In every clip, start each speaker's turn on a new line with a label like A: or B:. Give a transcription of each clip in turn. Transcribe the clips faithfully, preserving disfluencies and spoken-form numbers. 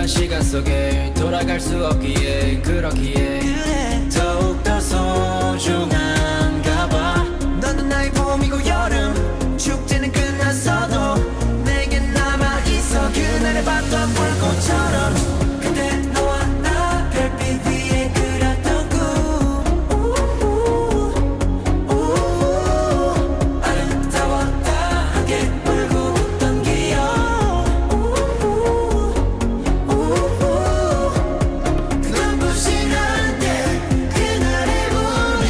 A: 지난 시간 속에 돌아갈 수 없기에 그렇기에 그래. 더욱더 소중한가 봐.
B: 너도 나의 봄이고 여름 축제는 끝났어도 내게 남아있어 그날의 봤던 불꽃처럼. 그때 너와 나 별빛 위에 그렸던 꿈 아름다웠다 함께 울고 웃던 기억. 그 눈부신 한때 그날의 우리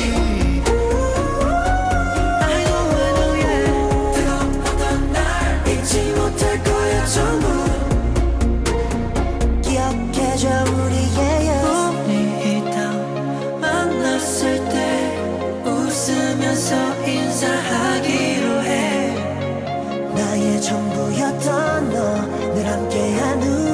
B: I know I know yeah 뜨거웠던 날 잊지 못할 거야 전부. 기억해줘 우리의 우리 이따 만났을 때 웃으면서 인사하기로 해. 나의 전부였던 너 늘 함께한 후